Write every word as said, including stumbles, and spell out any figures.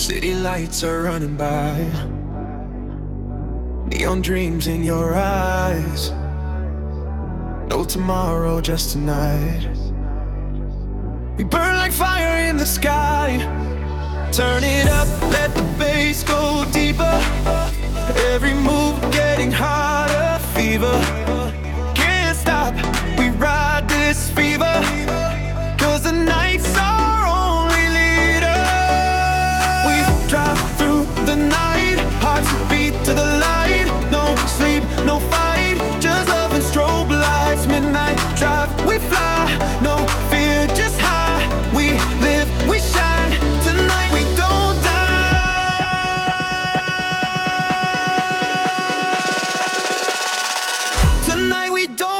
City lights are running by, neon dreams in your eyes. No tomorrow, just tonight. We burn like fire in the sky. Turn it up, let the bass go deeper. Every move getting harder, fever. Can't stop, we ride this fever. Cause the night's our only leader. We drive through the night, hearts beat to the light. No sleep, no fight, just love and strobe lights. Midnight drive, we fly, no fear, just high. We live, we shine, tonight we don't die. Tonight we don't